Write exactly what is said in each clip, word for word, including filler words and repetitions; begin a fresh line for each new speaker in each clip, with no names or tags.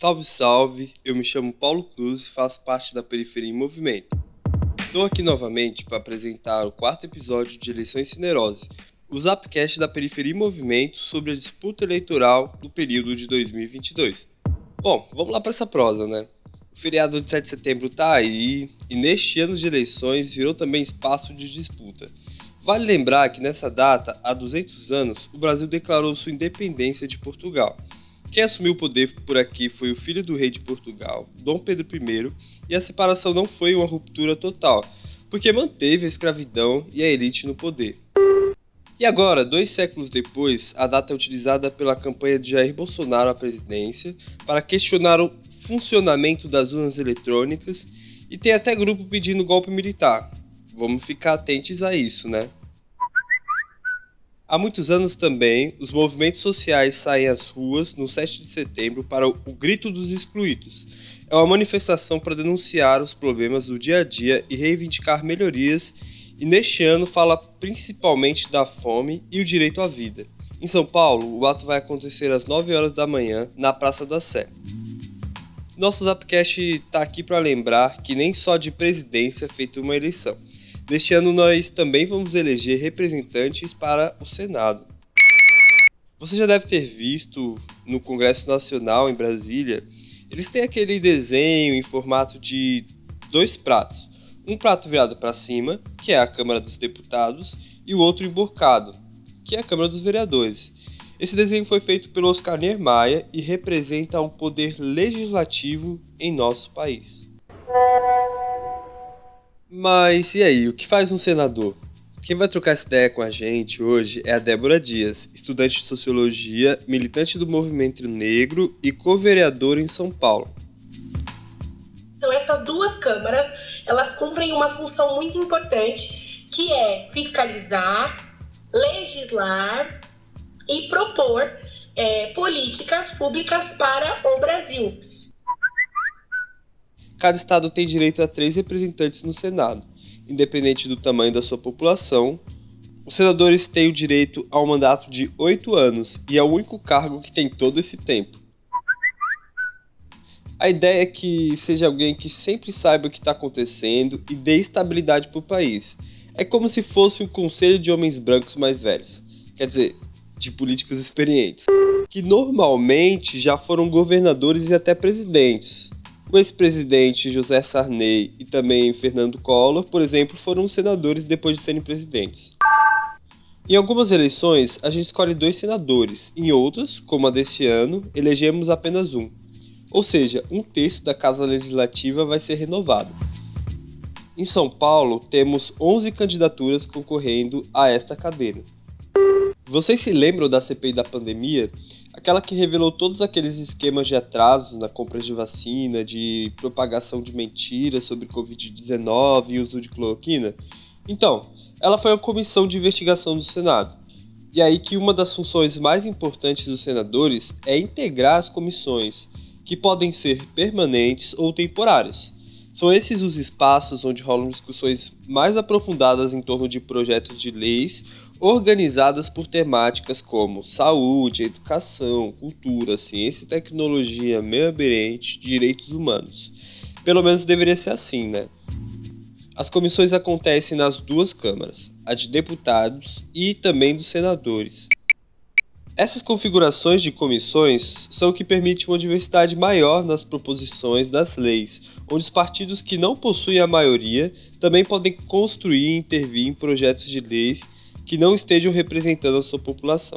Salve, salve! Eu me chamo Paulo Cruz e faço parte da Periferia em Movimento. Estou aqui novamente para apresentar o quarto episódio de Eleições Sem Neurose, o Zapcast da Periferia em Movimento sobre a disputa eleitoral do período de dois mil e vinte e dois. Bom, vamos lá para essa prosa, né? O feriado de sete de setembro está aí e neste ano de eleições virou também espaço de disputa. Vale lembrar que nessa data, há duzentos anos, o Brasil declarou sua independência de Portugal. Quem assumiu o poder por aqui foi o filho do rei de Portugal, Dom Pedro I, e a separação não foi uma ruptura total, porque manteve a escravidão e a elite no poder. E agora, dois séculos depois, a data é utilizada pela campanha de Jair Bolsonaro à presidência para questionar o funcionamento das urnas eletrônicas e tem até grupo pedindo golpe militar. Vamos ficar atentos a isso, né? Há muitos anos também, os movimentos sociais saem às ruas no sete de setembro para o Grito dos Excluídos. É uma manifestação para denunciar os problemas do dia a dia e reivindicar melhorias, e neste ano fala principalmente da fome e o direito à vida. Em São Paulo, o ato vai acontecer às nove horas da manhã, na Praça da Sé. Nosso Zapcast está aqui para lembrar que nem só de presidência é feita uma eleição. Neste ano nós também vamos eleger representantes para o Senado. Você já deve ter visto no Congresso Nacional em Brasília, eles têm aquele desenho em formato de dois pratos. Um prato virado para cima, que é a Câmara dos Deputados, e o outro emborcado, que é a Câmara dos Vereadores. Esse desenho foi feito pelo Oscar Niemeyer e representa o poder legislativo em nosso país. Mas e aí, o que faz um senador? Quem vai trocar essa ideia com a gente hoje é a Débora Dias, estudante de Sociologia, militante do Movimento Negro e co-vereadora em São Paulo.
Então essas duas câmaras, elas cumprem uma função muito importante, que é fiscalizar, legislar e propor é, políticas públicas para o Brasil.
Cada estado tem direito a três representantes no Senado. Independente do tamanho da sua população, os senadores têm o direito a um mandato de oito anos e é o único cargo que tem todo esse tempo. A ideia é que seja alguém que sempre saiba o que está acontecendo e dê estabilidade para o país. É como se fosse um conselho de homens brancos mais velhos, quer dizer, de políticos experientes, que normalmente já foram governadores e até presidentes. O ex-presidente José Sarney e também Fernando Collor, por exemplo, foram senadores depois de serem presidentes. Em algumas eleições, a gente escolhe dois senadores, em outras, como a deste ano, elegemos apenas um. Ou seja, um terço da Casa Legislativa vai ser renovado. Em São Paulo, temos onze candidaturas concorrendo a esta cadeira. Vocês se lembram da C P I da pandemia? Aquela que revelou todos aqueles esquemas de atrasos na compra de vacina, de propagação de mentiras sobre covid dezenove e uso de cloroquina? Então, ela foi uma comissão de investigação do Senado. E aí que uma das funções mais importantes dos senadores é integrar as comissões, que podem ser permanentes ou temporárias. São esses os espaços onde rolam discussões mais aprofundadas em torno de projetos de leis organizadas por temáticas como saúde, educação, cultura, ciência e tecnologia, meio ambiente, direitos humanos. Pelo menos deveria ser assim, né? As comissões acontecem nas duas câmaras, a de deputados e também dos senadores. Essas configurações de comissões são o que permite uma diversidade maior nas proposições das leis, onde os partidos que não possuem a maioria também podem construir e intervir em projetos de leis que não estejam representando a sua população.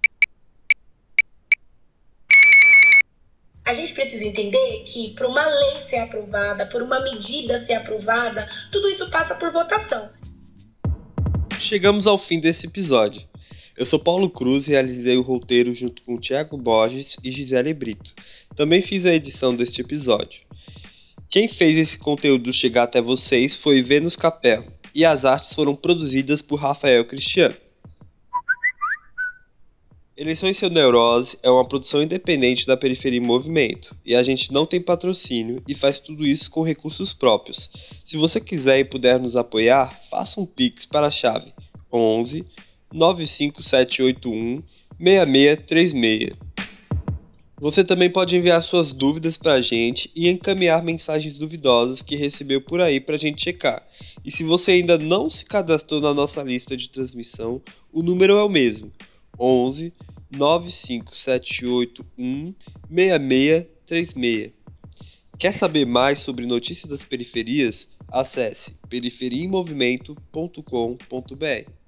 A gente precisa entender que para uma lei ser aprovada, por uma medida ser aprovada, tudo isso passa por votação.
Chegamos ao fim desse episódio. Eu sou Paulo Cruz e realizei o roteiro junto com Thiago Borges e Gisele Brito. Também fiz a edição deste episódio. Quem fez esse conteúdo chegar até vocês foi Vênus Capel, e as artes foram produzidas por Rafael Cristiano. Eleições Sem Neurose é uma produção independente da Periferia em Movimento, e a gente não tem patrocínio e faz tudo isso com recursos próprios. Se você quiser e puder nos apoiar, faça um Pix para a chave onze nove cinco sete oito um seis seis três seis. Você também pode enviar suas dúvidas pra gente e encaminhar mensagens duvidosas que recebeu por aí pra gente checar. E se você ainda não se cadastrou na nossa lista de transmissão, o número é o mesmo: onze nove cinco sete oito um seis seis três seis. Quer saber mais sobre notícias das periferias? Acesse periferia em movimento ponto com ponto br.